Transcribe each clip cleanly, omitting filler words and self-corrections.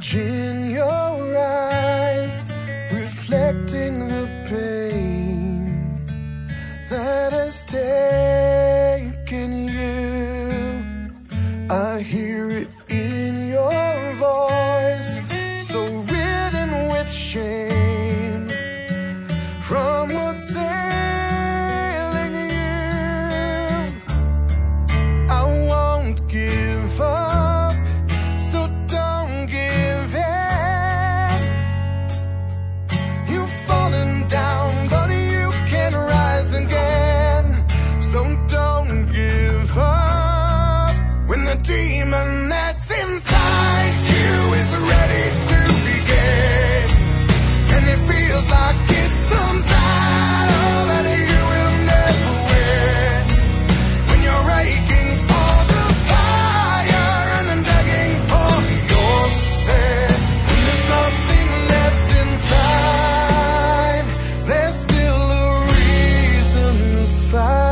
image in your eyes, reflecting the pain that has taken you. I hear it in your voice, so ridden with shame from what's ailing you. I won't give up, so don't give in. You've fallen down, but you can rise again. So don't give up when the demon that's inside you is ready to begin, and it feels like it's a battle that you will never win. When you're aching for the fire and begging for your sin, when there's nothing left inside, there's still a reason to fight.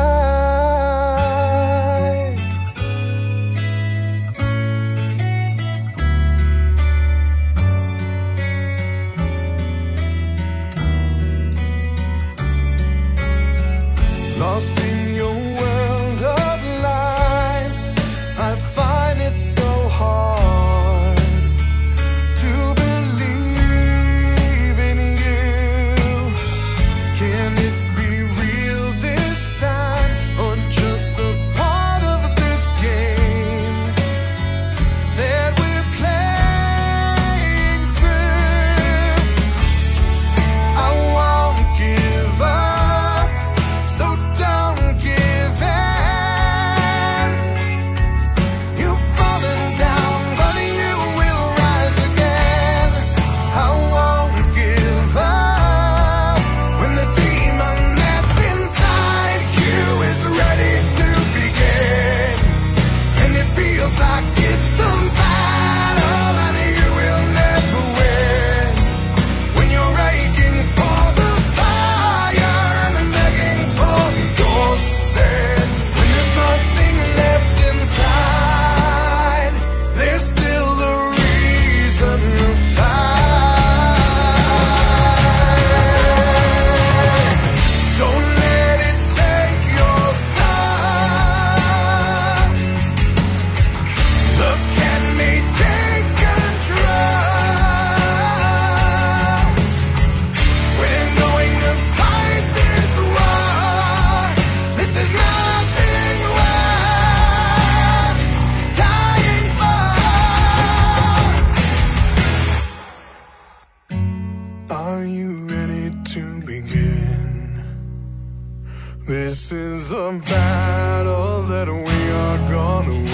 Lost in your world of lies, I find it so hard to believe in you. Can it be real this time, or just a part of this game that we're playing through? I won't give up, so don't give in. You've fallen down, but you will rise again. I won't give up when the demon that's inside you is ready to begin, and it feels like it's a battle and you will never win. When you're aching for the fire and begging for your sin, when there's nothing left inside, there's still a reason to fight. Don't let it take your sun. Look at me, take control. We're going to fight this war. This is nothing worth dying for. Are you ready to begin? This is a battle that we are gonna win.